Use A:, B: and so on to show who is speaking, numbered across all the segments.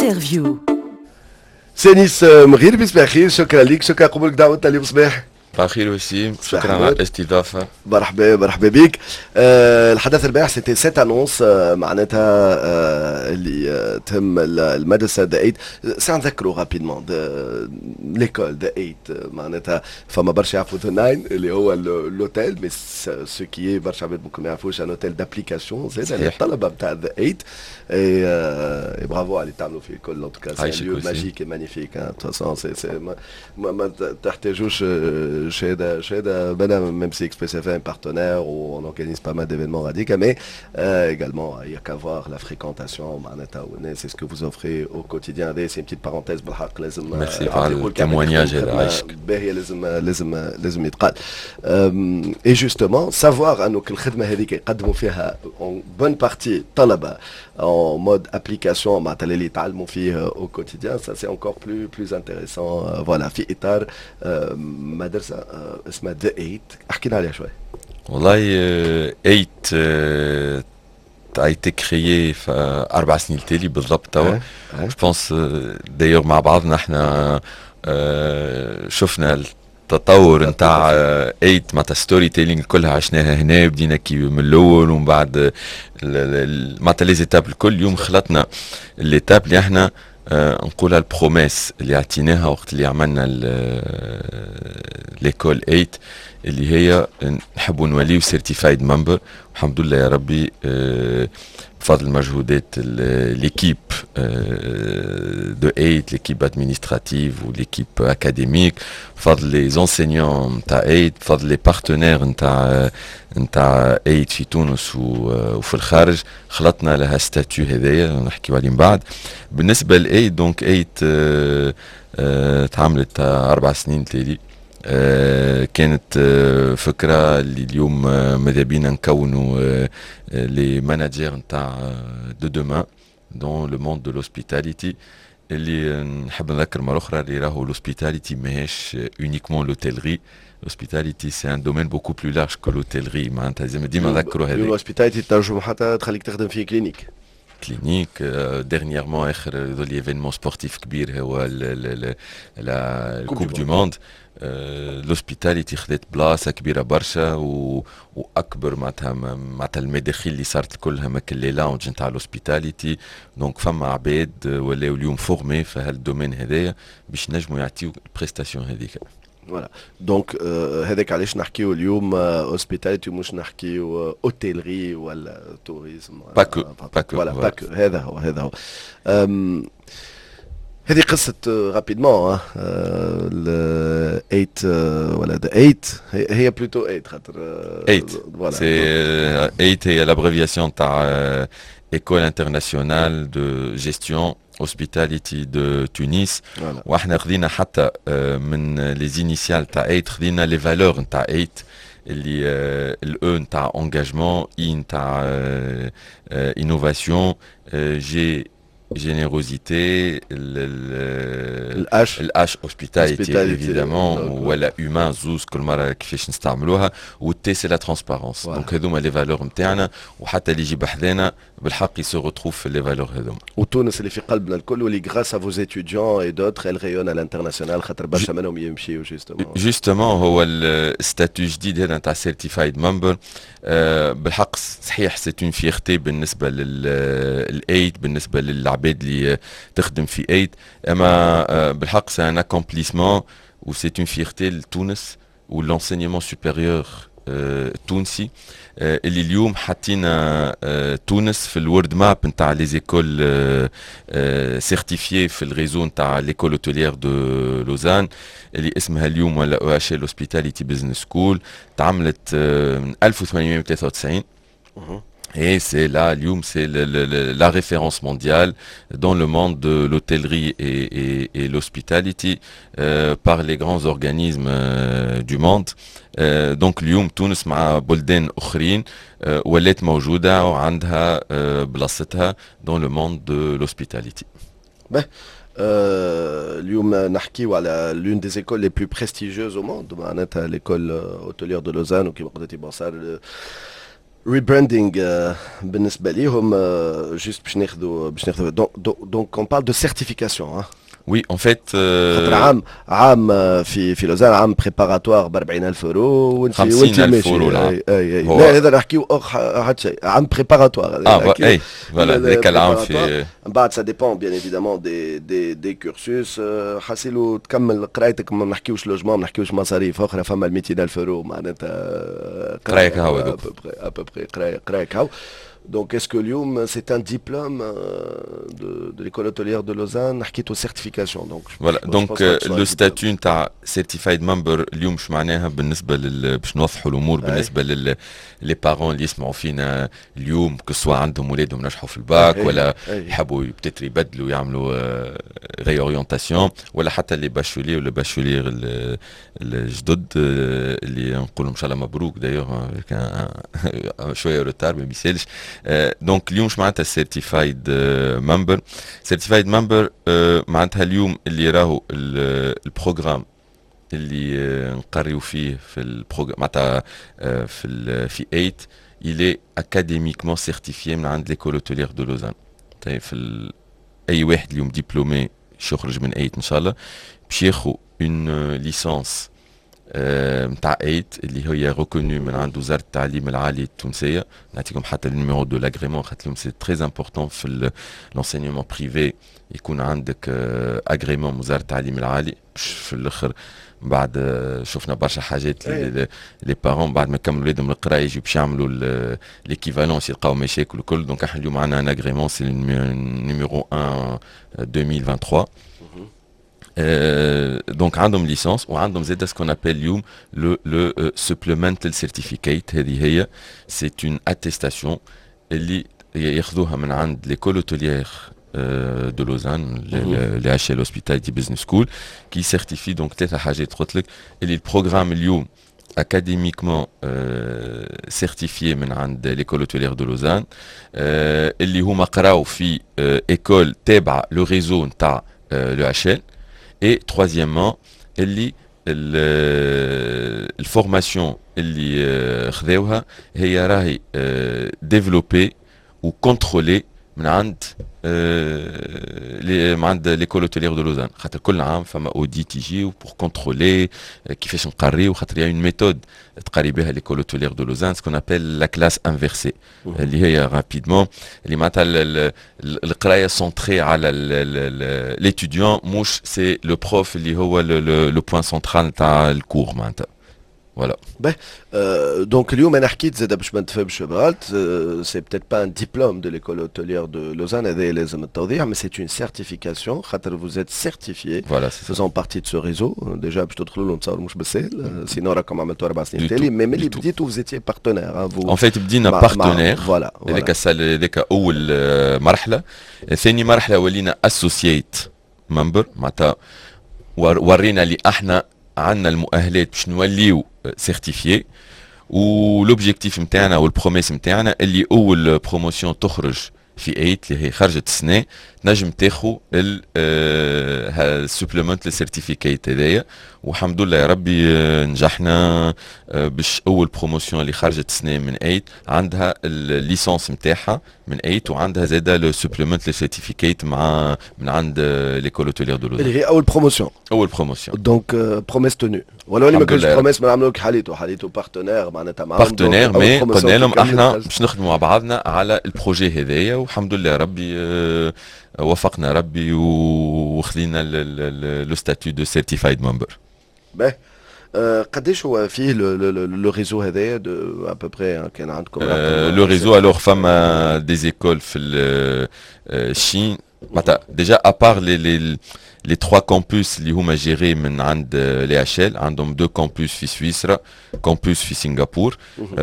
A: انترفيو.
B: سانيس مغير بصباح خير، شكرا لك، شكرا قبولك دعوتنا اليوم صباح.
C: بخير وسيم، شكرا على الاستضافه.
B: مرحبا بك. الحدث البارح سيتي سيت انونس معناتها اللي تهم المدرسه ذا 8. سنذكروا رابيدمون ليكول ذا 8 معناتها فما برشا يعرفوا ذا 9 اللي هو لوتيل، مي سو كي برشا عباد ممكن ما يعرفوش ان اوتيل دابليكاسيون زاد الطلبه نتاع ذا 8. اي برافو على اللي تعملوا فيه الكل. ان توكا سي ليو ماجيك اي مانيفيك. تو سي ما تحتاجوش شهادة بنا même si Express FM est partenaire où on organise pas mal d'événements radicaux, mais également il y a qu'à voir la fréquentation, c'est ce que vous offrez au quotidien. C'est une petite parenthèse.
C: Merci pour le témoignage et
B: لازم يتقال. Et justement savoir انه الخدمة هذيك يقدموا فيها en bonne partie طلبة en mode application معناتها اللي يتعلموا فيه au quotidien, ça c'est encore plus intéressant. Voilà في إطار مدرسة اسمها ذا 8. احكينا عليها شوي.
C: والله 8 a été créé في 4 سنين التالي بالضبط توا. جو بونس دايوغ مع بعضنا احنا شفنا التطور نتاع 8 معناتها ستوري تيلينغ كلها عشناها هنا. بدينا كي من الاول ومن بعد معناتها لي زيتاب الكل. اليوم خلطنا ليتاب اللي احنا نقولها البروميس اللي عطيناها وقت اللي عملنا ليكول 8 اللي هي نحبوا نوليو سيرتيفايد ممبر. الحمد لله يا ربي بفضل مجهودات ليكيب دو 8، ليكيب ادمينستراتيف وليكيب اكاديميك، بفضل لي زونسينيون نتاع 8، بفضل لي بارتنير نتاع 8 في تونس وفي الخارج، خلطنا لها ستاتيو هذايا نحكيو عليه من بعد. بالنسبه ل 8 دونك 8 تعاملت 4 سنين تالي. كانت فكرة اللي اليوم ماذا بينا نكونوا لي ماناجير نتاع دو دومان دون لو موند دو لوسبيتاليتي. اللي نحب نذكر مرة أخرى اللي راهو لوسبيتاليتي ماهيش اونيكمون لوتيلري. l'hospitalité c'est un domaine beaucoup plus large que l'hôtellerie. معناتها زعما ديما نذكروا هذا.
B: l'hospitalité تنجم حتى تخليك تخدم في كلينيك.
C: Dernièrement اخر l'événement sportif كبير هو la Coupe du Monde. l'hospitalité خذت بلاصه كبيره برشا واكبر معناتها المداخيل اللي صارت كلها ماكل لي لاونج نتاع l'hospitalité. دونك فما عباد ولاو اليوم فورمي في هالدومين هذايا باش نجموا يعطيو البريستاسيون هذيك.
B: فوالا دونك هذاك علاش نحكيو اليوم اوسبيتاليتي ومش نحكيو اوتيلري ولا توريزم.
C: باكو
B: هذا هو. هذه قصة رابيدمون ال 8 ولا ذا 8 هي بلوتو 8 خاطر
C: 8 سي 8 هي لابريفياسيون تاع École internationale de gestion hospitality de Tunis. واحنا خذينا حتى من لي زينيسيال تاع 8 خذينا لي فالور نتاع 8 اللي الاو نتاع انجاجمون، اي نتاع انوفاسيون، جي générosité, الH hospitalité évidemment ولا humain زوز كل مرة كيفاش نستعملوها، والتي سي لا ترانسبارونس. دونك هذوما لي فالور نتاعنا، وحتى اللي يجي بحذانا بالحق يسو ريتروف في لي فالور هذوما.
B: وتونس اللي في قلبنا الكل واللي غراس ا فوز étudiants et d'autres elle rayonne à l'international خاطر برشا منهم يمشيو
C: جوستومون. هو الستاتيو جديد هذا نتاع سيرتيفايد ممبر. بالحق صحيح سي اون فيرتي بالنسبة لل8، بالنسبة للعباد اللي تخدم في 8، اما بالحق سي ان اكومبليسمون و سي اون فيرتي لتونس والانسينيمون سوبيريور التونسي اللي اليوم حطينا تونس في الورد ماب نتاع لي زيكول سيرتيفيي في الريزو نتاع ليكول اوتيليير دو لوزان اللي اسمها اليوم ولا او اتش ال هوسبيتاليتي بزنس سكول. تعملت من 1893 et c'est là, Lyoum, c'est la référence mondiale dans le monde de l'hôtellerie et l'hospitality par les grands organismes du monde. Donc Lyoum, Tunis مع بلدان أخرين ولات موجودة وعندها بلاصتها dans le monde de l'hospitality.
B: اليوم نحكيو على l'une des écoles les plus prestigieuses au monde, معناتها l'école hôtelière de Lausanne وكما قلتي بنصار ريبراندينغ بالنسبه ليهم جوست باش ناخذوا دونك اون بارل دو سيرتيفيكاسيون.
C: Oui, en fait,
B: خاطر عام في لوزان عام بريباراتوار ب 40,000 يورو وانت
C: 50,000 يورو العام.
B: لا هذا نحكيو حتى شيء عام بريباراتوار.
C: اي فوالا ذاك العام في
B: من بعد سا ديبون بيان ايفيدامون دي كورسوس حاسيلو تكمل قرايتك ما نحكيوش لوجمون ما نحكيوش مصاريف اخرى فما 200,000 يورو معناتها
C: قرايك هاو
B: ابوبري قرايك هاو. Donc, est-ce que Lyoum, c'est un diplôme de l'école hôtelière de Lausanne qui est aux certifications. Donc,
C: voilà, donc le statut تاع certified member اليوم شو معناها بالنسبة باش نوضحوا الأمور بالنسبة لي بارون اللي يسمعوا فينا اليوم كسوا عندهم ولادهم نجحوا في الباك ولا يحبوا بتاتر يبدلوا يعملوا ريورينتاسيون ولا حتى لي باشولي ولا باشولير الجدد اللي نقول ان شاء الله مبروك دايوغ كان شويه روتار ما بيسالش. دونك اليوم شو معناتها سيرتيفايد ممبر؟ سيرتيفايد ممبر معناتها اليوم اللي راهو البروغرام اللي نقريو فيه في البروغرام معناتها في 8 il est académiquement certifié من عند l'école hôtelière de Lausanne. طيب في اي واحد اليوم دبلومي يخرج من 8 ان شاء الله باش ياخذ اون ليسانس نتاع 8 اللي هي ريكونو من عند وزاره التعليم العالي التونسيه. نعطيكم حتى النيميرو دو لاغريمون خاطر لهم سي تري امبورطون في لونسينيومون بريفي يكون عندك اغريمون وزاره التعليم العالي باش في الاخر بعد شفنا برشا حاجات لي بارون بعد ما كملوا ولادهم القرايه يجوا باش يعملوا ليكيفالونس يلقاو مشاكل الكل. دونك احنا اليوم عندنا ان اغريمون سي نيميرو 1 2023. دونك عندهم ليسانس وعندهم زاد سكون ابل اليوم لو سوبليمنتال سيرتيفيكيت. هذه هي سي اون اتيستاسيون اللي ياخذوها من عند ليكول اوتيليير de Lausanne, les HL Hospitality Business School, qui certifie donc ثلاثة حاجات قلت لك اللي البروغرام اليوم académiquement certifié من عند l'école hôtelière de Lausanne اللي هما قراو في école تابعة le réseau نتاع le HL. Et troisièmement اللي الفورماسيون اللي خذاوها هي راهي ديفلوبي وكونترولي من عند ليكول اوتيلير دو لوزان. خاطر كل عام فما اوديت يجي بور كونترولي كيفاش نقريو خاطر يا اون ميثود تقري بها ليكول اوتيلير دو لوزان سكون ابل لا كلاس انفيرسي اللي هي رابيدمون اللي معناتها القرايه سونتري على ليتيديون موش سي لو بروف اللي هو لو بوين سونترال تاع الكور معناتها. Voilà.
B: Donc, اليوم أنا حكيت زاد باش ما نتفهمش غلط c'est peut-être pas un diplôme de l'école hôtelière de Lausanne هذا لازم التوضيح mais c'est une certification خاطر vous êtes certifié
C: voilà,
B: faisant partie de ce réseau. Déjà باش تدخلوا له نتصور مش بالسهل سينو راكم عملتوا 4 سنين تالي mais ملي بديتوا vous étiez partenaire.
C: En fait بدينا بارتنير هذاك أول مرحلة. ثاني مرحلة ولينا associate member معناتها ورينا اللي احنا عندنا المؤهلات باش نوليو سيرتيفيي ولوبجيكتيف نتاعنا والبروميس نتاعنا اللي اول بروموسيون تخرج في 8 اللي هي خرجت السنه تنجم تاخو السوبليمنت للسيرتيفيكيت هذايا. والحمد لله يا ربي نجحنا باش اول بروموسيون اللي خرجت السنه من 8 عندها الليسانس نتاعها من 8 وعندها زاده لو سوبليمنت للسيرتيفيكيت مع من عند ليكول اوتيلير دو لوزان
B: اللي هي اول بروموسيون.
C: اول بروموسيون
B: دونك بروميس تونو ولا اللي ما كانش بروميس ما نعملوا لك حاليته بارتنير معناتها معاهم
C: بارتنير مي قلنا لهم احنا باش نخدموا مع بعضنا على البروجي هذايا والحمد لله ربي وفقنا ربي وخلينا لو ستاتيو دو سيرتيفايد ممبر.
B: باهي قداش هو فيه لو ريزو هذايا دو ابوبري كان عندكم
C: لو ريزو الوغ فما دي زيكول في الشين معناتها ديجا ابار les trois campus اللي هما جيري من عند لي HL عندهم 2 campus في سويسرا campus في سنغافور.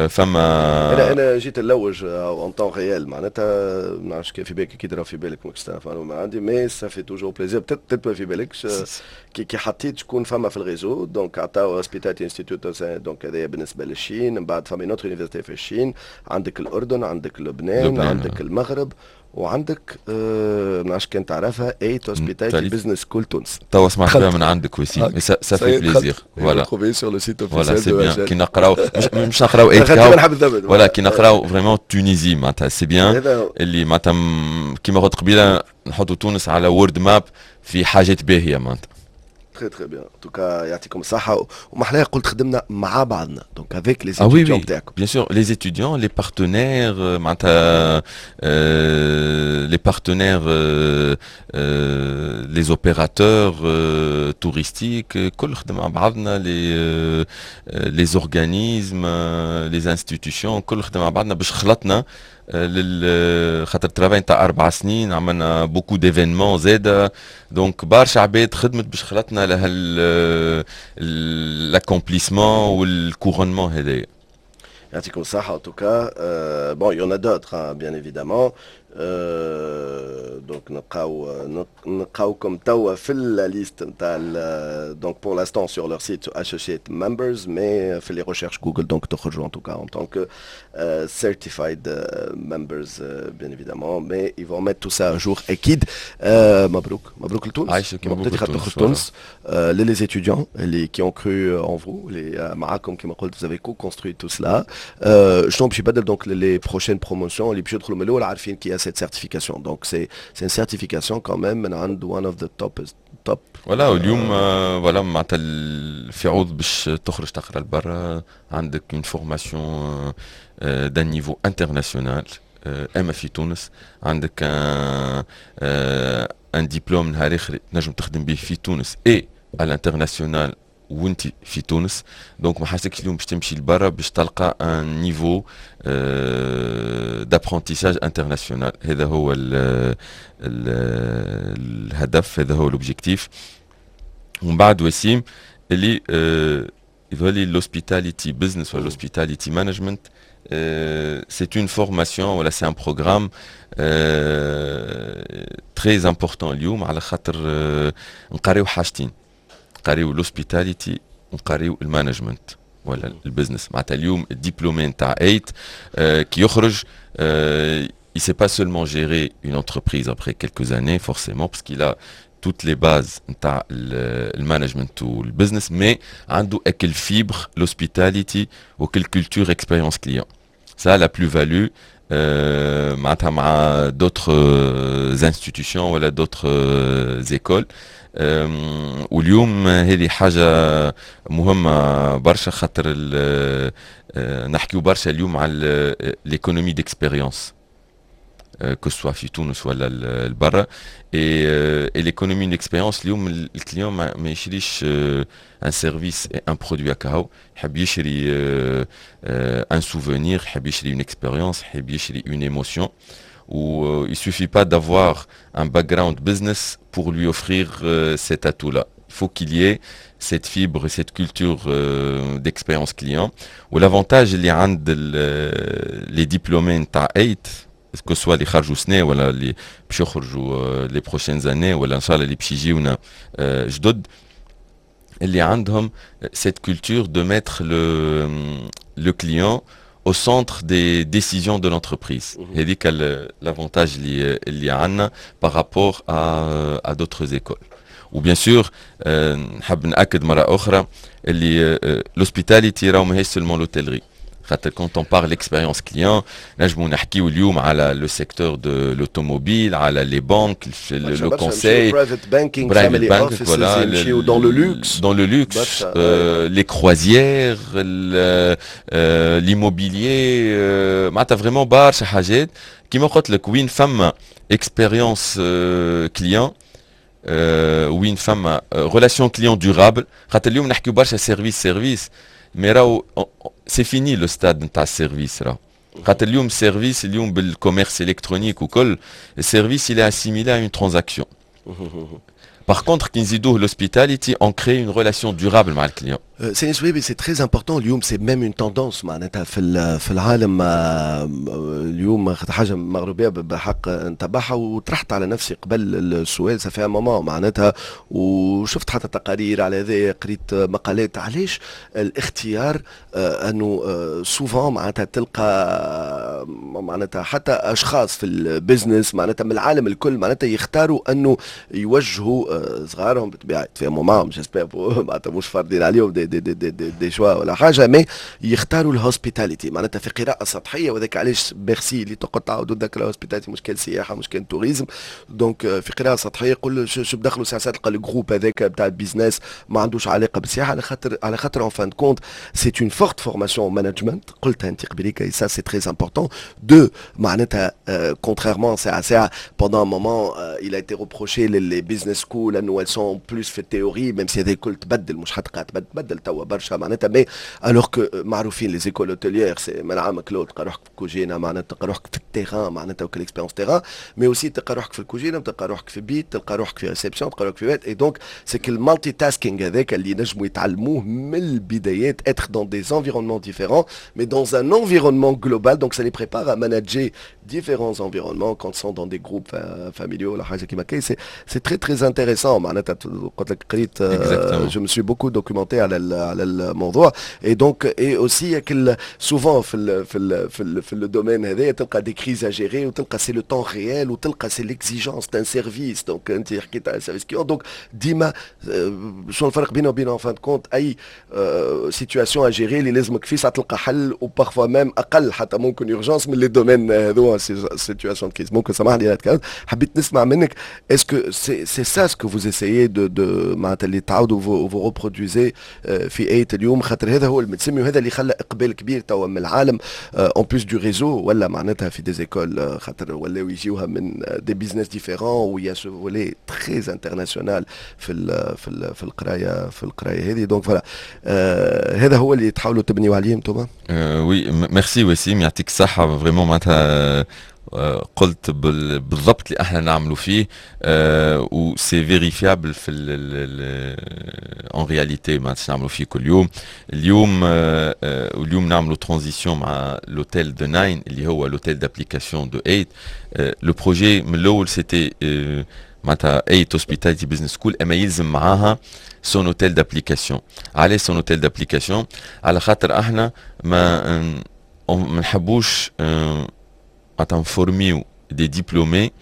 C: فما
B: انا جيت نلوج اون طون ريال معناتها ما نعرفش كيف في بالك اكيد راه في بالك ماكش تعرف ما عندي مي سا في توجور بليزير بتيت ما في بالكش كي حطيت شكون فما في الريزو. دونك عطاو هوسبيتاليتي انستيتوت دونك هذايا بالنسبه للشين. من بعد فما نوتر يونيفرسيتي في الشين عندك الاردن عندك لبنان عندك المغرب وعندك ما نعرفش كان تعرفها 8 هوسبيتاليتي بزنس سكول تونس.
C: توا سمعت بها من عندك وسيم سا في بليزير.
B: فوالا سور لو سيت
C: فوالا سي
B: اوفيسيال
C: بيان كي نقراو مش نقراو 8 ولا كي نقراو فريمون تونيزي معناتها سي بيان اللي معناتها كيما قلت قبيله نحطوا تونس على وورد ماب في حاجات باهيه معناتها.
B: Très très bien. En tout cas, يعطيكم الصحة. ومحلاها قلت خدمنا مع بعضنا. Donc avec les étudiants بتاعكم.
C: Bien sûr, les étudiants, les partenaires, معناتها les partenaires, les opérateurs touristiques, كل خدمنا مع بعضنا les organismes, les institutions, كل خدمنا مع بعضنا باش خلطنا خاطر الترافاي نتاع 4 سنين عملنا بوكو ديفينمون زاده دونك برشا عباد خدمت باش خلطنا لها l'accomplissement والكورونمون هذايا.
B: يعطيكم الصحة. En tout cas, bon, il y en a d'autres, hein, bien évidemment. Donc نلقاوكم توا في la liste نتاع donc pour l'instant sur leur site associate members, mais في les recherches Google donc تخرجوا en tout cas en tant que certified members bien évidemment, mais ils vont mettre tout ça un jour أكيد. مبروك لتونس كما قلت خاطر تونس les étudiants qui ont cru en vous معاكم كما قلت vous avez co-construit tout cela. شنو باش يبدل donc les prochaines promotions اللي باش يدخلوا من الأول عارفين كي cette certification. Donc c'est une certification quand même من عند one of the top.
C: voilà واليوم voilà معناتها في عوض باش تخرج تقرا لبرا عندك une formation d'un niveau international اما في تونس عندك un diplôme نهار اخر تنجم تخدم به في تونس et à l'international وانت في تونس. دونك ما حاسكش اليوم باش تمشي لبرا باش تلقى ان نيفو دابرونتيساج انترناسيونال. هذا هو الهدف، هذا هو لوبجيكتيف. ومن بعد وسيم اللي يظهر l'hospitality business ou l'hospitality management c'est une formation voilà c'est un programme très important اليوم على خاطر نقريو حاجتين، نقريو l'hospitality ونقريو المانجمنت ولا البزنس. معناتها اليوم الدبلومي نتاع 8 كي يخرج il sait pas seulement gérer une entreprise après quelques années forcément parce qu'il a toutes les bases نتاع المانجمنت والبزنس، mais عنده اكل فيبر l'hospitality وكل culture expérience client. Ça la plus-value معناتها مع d'autres institutions ولا d'autres écoles. واليوم هذه حاجة مهمة برشا خاطر نحكيو برشا اليوم على l'économie d'expérience que ce soit في تونس ولا البرا. et l'économie d'expérience اليوم الكليون ما يشريش un service et un produit هكاهو، يحب يشري un souvenir، يحب يشري une expérience، يحب يشري une émotion. Où il suffit pas d'avoir un background business pour lui offrir cet atout-là. Il faut qu'il y ait cette fibre, cette culture d'expérience client. Ou l'avantage, il y a les diplômés نتاع 8 que ce soit les خرجوا سنة ولا اللي باش يخرجوا les prochaines années ولا ان شاء الله اللي باش يجيونا جدد، اللي عندهم cette culture de mettre le client au centre des décisions de l'entreprise. Et dit que l'avantage il y a par rapport à d'autres écoles. Ou bien sûr, نحب نأكد مرة أخرى اللي l'hospitality راهو ماهيش seulement l'hôtellerie. Quand on parle d'expérience client, نجمو نحكيو اليوم على le secteur de l'automobile, على les banques, le conseil,
B: private banking,
C: private bank, voilà, dans le luxe, les croisières, l'immobilier, معناتها vraiment برشا حاجات كيما قلت لك وين فما expérience client وين فما relation client durable. خاطر اليوم نحكيو برشا service mais راهو c'est fini le stade نتاع السيرفيس. راهو خاطر اليوم السيرفيس اليوم بالكوميرس الكترونيك وكل السيرفيس il est assimilé à une transaction. Par contre, qui نزيدوه l'hospitality, on crée une relation durable مع الكليون.
B: سي سويبي سي تري امبورتون اليوم سي ميم اون توندونس معناتها في العالم اليوم حاجه مغربيه بحق نتبعها وطرحت على نفسي قبل السؤال سافي مومون معناتها وشفت حتى تقارير على هذا قريت مقالات علاش الاختيار انه سوفون معناتها تلقى معناتها حتى اشخاص في البزنس معناتها من العالم الكل معناتها يختاروا انه يوجهوا صغارهم بالطبيعه يتفاهموا معهم جيسبر معناتها مش فاردين عليهم دي شوا ولا حاجه مي يختاروا الهوسبيتاليتي معناتها في قراءه سطحيه وذاك علاش بيرسي اللي تقعد تعاودوا ذاك الهوسبيتاليتي مش كان سياحه مش كان توريزم دونك في قراءه سطحيه يقول شو بدخلوا ساعات تلقى الجروب هذاك بتاع البيزنس ما عندوش علاقه بالسياحه على خاطر ان فان كونت سي اون فورت فورماسيون مانجمنت قلتها انت قبليك اي سا سي تري امبورتون دو معناتها contrairement ساعه pendant un moment il a été reproché les business schools انه elles sont plus في التيوري même si هذا الكل تبدل مش حتقع تبدل توا برشا معناتها مي الوغ كو معروفين لي زيكول اوتيليير سي من عامك لو تلقى روحك في الكوجينه معناتها تلقى روحك في التيران معناتها وكل اكسبيرونس تيران مي اوسي تلقى روحك في الكوجينه تلقى روحك في بيت تلقى روحك في ريسبسيون تلقى روحك في بيت اي دونك سي كو المالتي تاسكينغ هذاك اللي نجموا يتعلموه من البدايات être dans des environnements différents mais dans un environnement global donc ça les prépare à manager différents environnements quand ils sont dans des groupes familiaux la حاجه كيما كي c'est très très intéressant معناتها قلت لك قريت je me suis beaucoup documenté على الموضوع et donc et aussi souvent في le domaine هذايا تلقى des crises à gérer وتلقى c'est le temps réel وتلقى c'est l'exigence d'un service donc انت حكيت على service client donc ديما شنو الفرق بينه وبين en fin de compte اي situation à gérer اللي لازمك فيه ساعه تلقى حل و parfois même اقل حتى ممكن urgence من les domaines هذو situation de crise ممكن سامحني حبيت نسمع منك est-ce que c'est ça ce que vous essayez de معناتها اللي تعاودوا vous reproduisez في 8 اليوم خاطر هذا هو المتسمي وهذا اللي خلى اقبال كبير توا من العالم en plus du réseau ولا معناتها في des écoles خاطر ولاو يجيوها من des business différents و il y a ce volet très international في القرايه هذه دونك فوالا هذا هو اللي تحاولوا تبنيوا عليه انتم.
C: وي ميرسي وسيم يعطيك الصحه فريمون معناتها قلت بالضبط اللي احنا نعملوا فيه و سي فيريفيابل في ان رياليتي ما نعملوا فيه كل يوم واليوم نعملوا ترانزيسيون مع لوتيل دو 9 اللي هو لوتيل دابليكاسيون دو 8 لو بروجي من الاول سيتي معناتها 8 هوسبيتاليتي بزنس سكول اما يلزم معاها سون اوتيل دابليكاسيون. علاش سون اوتيل دابليكاسيون؟ على خاطر احنا ما نحبوش نفورميو دي ديبلومي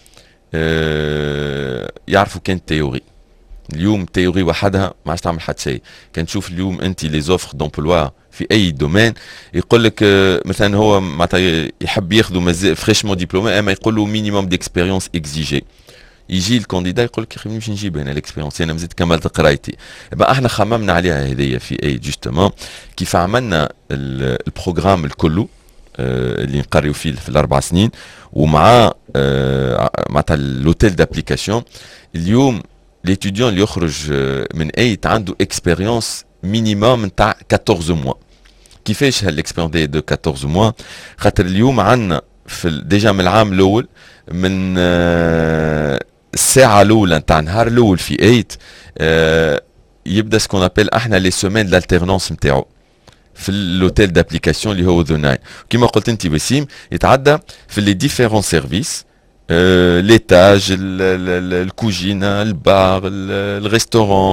C: يعرفوا كان تيوري. اليوم تيوري وحدها ما عادش تعمل حتى شيء. كان تشوف اليوم انت لي زوفر دومبلوا في اي دومين يقول لك مثلا هو معناتها يحب ياخذوا فريشمون ديبلومي اما يقول له مينيموم ديكسبيريونس اكزيجي. يجي الكانديدا يقول لك يا اخي باش نجيب انا الاكسبيريونس انا مزيد كملت قرايتي. يبقى احنا خممنا عليها هذيا في اي جوستومون كيف عملنا البروغرام الكله اللي نقريو فيه في الاربع سنين ومع معناتها لوتيل دابليكاسيون. اليوم ليتيديون اللي يخرج من ايت عنده اكسبيريونس مينيموم نتاع 14 موا. كيفاش هالاكسبيريونس دو 14 موا؟ خاطر اليوم عندنا في ديجا من العام الاول من الساعه الاولى نتاع النهار الاول في 8 يبدا سكون ابل احنا لي سومين دالتيرنونس نتاعو في اللوتيل دابليكاسيون اللي هو ذو 9. كما قلت انت وسيم يتعدى في لي ديفيرون سيرفيس ليتاج الكوجينه البار الريستورون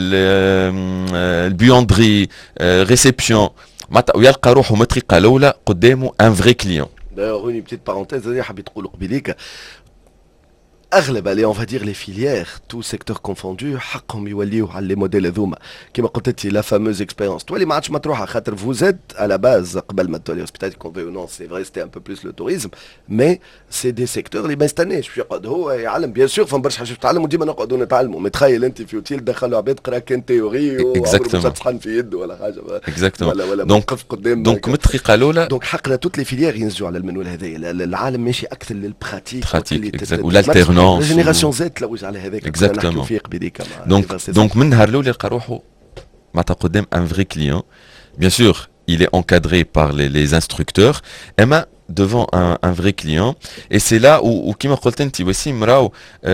C: البيوندري ريسبسيون ويلقى روحه من الطريقه الاولى قدامه ان فري كليون.
B: D'ailleurs, une petite parenthèse, حبيت تقول قبيليك اغلب اللي اون فادير لي فيليير تو سيكتور كونفوندو حقهم يوليو على لي موديل هذوما كيما قلت انت لا فاموز اكسبيريونس تولي ما عادش مطروحه خاطر فوزيت على باز قبل ما تولي هوسبيتاليتي كونفيونون سي فري سيتي ان بو بلوس لو توريزم مي سي دي سيكتور اللي ما يستناش باش يقعد هو يعلم بيان سور فما برشا حاجات تتعلم وديما نقعدوا نتعلموا متخيل انت في اوتيل دخلوا عباد قرا كان تيوري وعمره صحن في يده ولا حاجه ولا موقف قدام
C: دونك من الدقيقه الاولى
B: دونك حقنا توت لي فيليير ينزلوا على المنوال هذايا العالم ماشي اكثر للبراتيك
C: والالتيرنونس
B: جينيراسيون زيت تلوج على هذاك نحكيو فيه قبيليك
C: دونك من نهار الاول يلقى روحه معناتها قدام ان فري كليون. بيان سور il est encadré par les instructeurs اما devant un vrai client. Et c'est là où كيما قلت انت وسيم راهو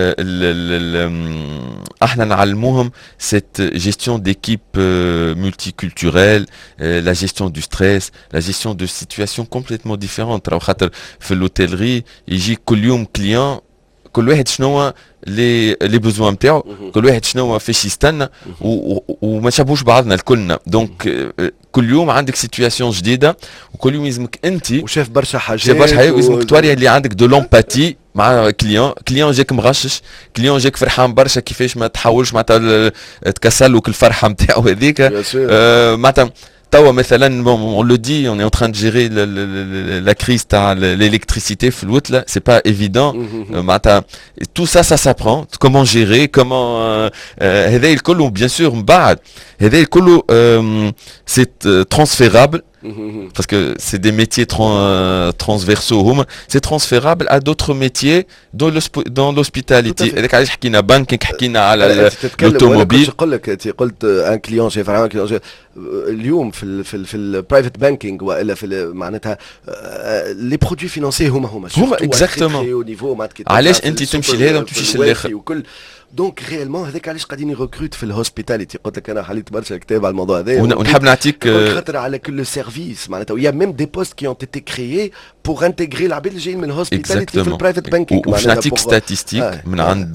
C: احنا نعلموهم cette gestion d'équipe multiculturelle, la gestion du stress, la gestion de situations complètement différentes. راهو خاطر في l'hôtellerie يجي كل يوم client كل واحد شنو لي بوزوان نتاعو، كل واحد شنو فاش يستنى وما شابوش بعضنا الكلنا. دونك كل يوم عندك سيتوياسيون جديده، وكل يوم يلزمك انت
B: وشاف برشا حاجات،
C: شاف برشا حاجات، ويلزمك توري اللي عندك دو لومباتي مع كليون جاك مغشش، كليون جاك فرحان برشا كيفاش ما تحاولش معناتها تكسلك الفرحه نتاعو هذيك. معناتها توا مثلا on le dit, on est en train de gérer la crise تاع l'électricité في الوتله، c'est pas évident. معناتها tout ça s'apprend, comment gérer, comment هذا الكل bien sûr من بعد هذا الكل c'est transférable. Parce que c'est des métiers transversaux, c'est transférable à d'autres métiers dans l'hospitalité. حكينا بانكينغ، حكينا على l'automobile.
B: قلت ان كليون شاف ان كليون اليوم في البرايفت بانكينغ والا في معناتها لي برودوي فينانسي هما
C: اكزاكتومون. علاش انت تمشي لهذا وما تمشيش للاخر؟
B: دونك ريالمون هذاك علاش قاعدين يركروت في الهوسبيتاليتي. قلت لك انا حليت برشا كتاب على الموضوع هذا،
C: ونحب نعطيك
B: خاطر على كل سيرفيس معناتها. ويا ميم دي بوست كي اون تيتي كريي بور انتيغري العباد اللي جايين من الهوسبيتاليتي في البرايفت بانكينغ.
C: وباش نعطيك ستاتيستيك من عند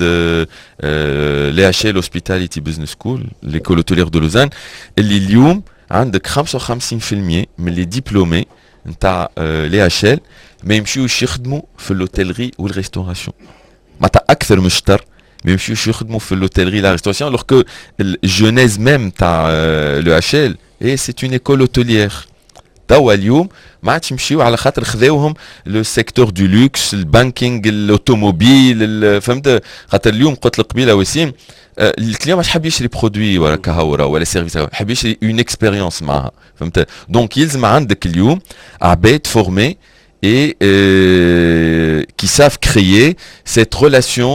C: لي اتش ال هوسبيتاليتي بزنس سكول ليكول اوتيلير دو لوزان، اللي اليوم عندك 55% من لي ديبلومي نتاع لي اتش ال ما يمشيوش يخدموا في الاوتيلري والريستوراسيون. معناتها اكثر من شطر ما يمشيوش يخدموا في الاوتيلري لا ريستوراسيون، alors que الجونيز ميم تاع لو اتش ال اي سي اون ايكول اوتيليير. توا اليوم ما عادش يمشيو على خاطر خذاوهم لو سيكتور دو لوكس، البانكينغ، الاوتوموبيل، فهمت؟ خاطر اليوم قلت لك قبيله وسيم الكليون مش حاب يشري برودوي ولا كهورا ولا سيرفيس، حاب يشري اون اكسبيريونس معها، فهمت؟ دونك يلزم عندك اليوم عباد فورمي et qui savent créer cette relation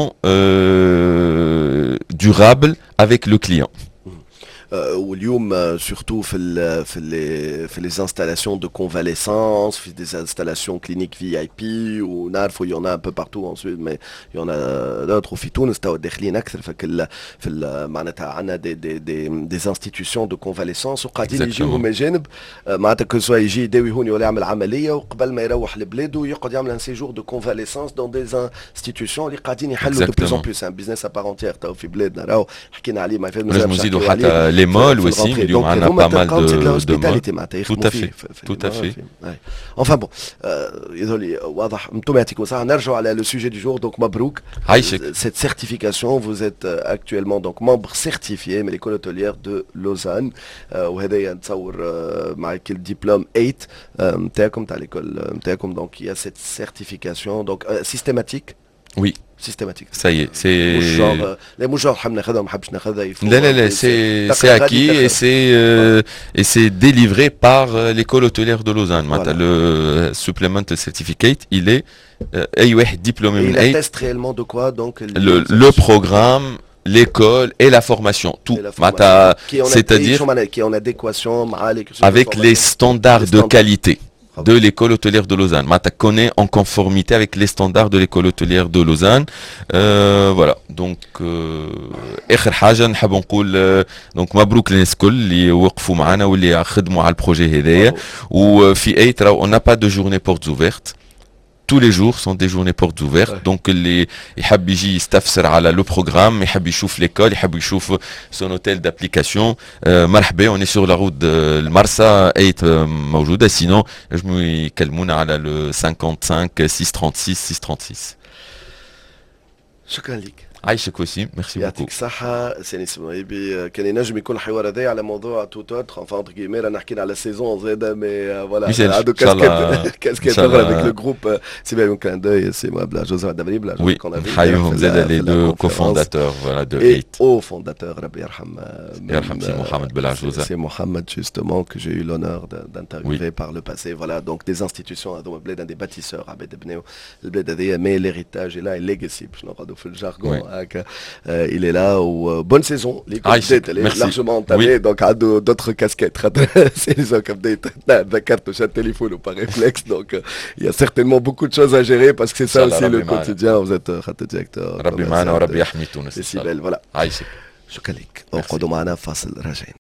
C: durable avec le client.
B: واليوم surtout في les installations de convalescence, في des installations cliniques VIP ونعرفوا il y en a un peu partout en Suède mais il y en a d'autres في تونس توا داخلين اكثر في معناتها عندنا des institutions de convalescence وقاعدين يجيهم اجانب معناتها كو سوا يجي يداوي هوني ولا يعمل عمليه وقبل ما يروح لبلاده يقعد يعمل un séjour de convalescence dans des institutions اللي قاعدين يحلوا de plus en plus. un business à part entière توا في بلادنا راهو حكينا عليه ما
C: نزيدوا حتى les molles aussi. اليوم عندنا pas mal de molles. Tout à fait.
B: Enfin bon, désolé, واضح انتم يعطيكم الصحة. نرجعوا على le sujet du jour. Donc مبروك. Cette certification, vous êtes actuellement donc membre certifié من l'école hôtelière de Lausanne. وهذا نتصور معك الدبلوم 8 نتاعكم تاع l'école نتاعكم. Donc il y a cette certification donc systématique.
C: Oui.
B: Systématique.
C: Ça y est, c'est...
B: Les mouches,
C: c'est acquis et c'est délivré par l'école hôtelière de Lausanne. Voilà. Le supplemental certificate, il est diplômé.
B: Il atteste réellement de quoi donc
C: le programme, l'école et la formation, tout. C'est-à-dire
B: qui est en adéquation
C: avec les standards de qualité de l'école hôtelière de Lausanne. Mata connaît en conformité avec les standards de l'école hôtelière de Lausanne. Voilà. Donc اخر حاجه نحب نقول دونك مبروك للناس الكل اللي وقفوا معنا واللي خدموا على البروجي هذايا. وفي اي ترى on n'a pas de journée portes ouvertes. Tous les jours sont des journées portes ouvertes. Donc اللي يحب يجي يستفسر على لو بروغرام، يحب يشوف ليكول، يحب يشوف son hôtel d'application، مرحبا. on est sur la route de المرسى 8 موجوده. sinon يجموا يكلمونا على le 55 636 636.
B: شكرا لك.
C: عايشك وسيم، ميرسي بوكو.
B: يعطيك الصحة سيني سمايبي. كان ينجم يكون الحوار هذايا على موضوع توت اوتر انفان انتر كيمي رانا حكينا على سيزون زاده مي فوالا عندو كاسكيت اخرى افيك لو جروب. سي بيان كان دوي سي moi بلا جوزيف دبري بلا جوزيف كون افي
C: نحييهم زاده لي دو كوفونداتور فوالا دو 8
B: او فونداتور ربي يرحم
C: سي محمد بلعجوزه.
B: سي محمد justement que j'ai eu l'honneur d'interviewer par le passé. Voilà donc des institutions هذوما بلاد des bâtisseurs عباد بناو البلاد هذيا مي l'héritage est là et legacy باش نقعدوا في الجارغون Il est là, ou bonne saison. L'école elle est largement entamée, donc a d'autres casquettes. C'est les gens comme des cartes chat téléphone ou par réflexe, donc il y a certainement beaucoup de choses à gérer parce que c'est ça aussi le quotidien. Vous êtes directeur.
C: ربي معنا وربي يحمي تونس.
B: C'est si belle, voilà.
C: عايشك.
B: شكرا لك. وقعدوا معنا فاصل راجعين.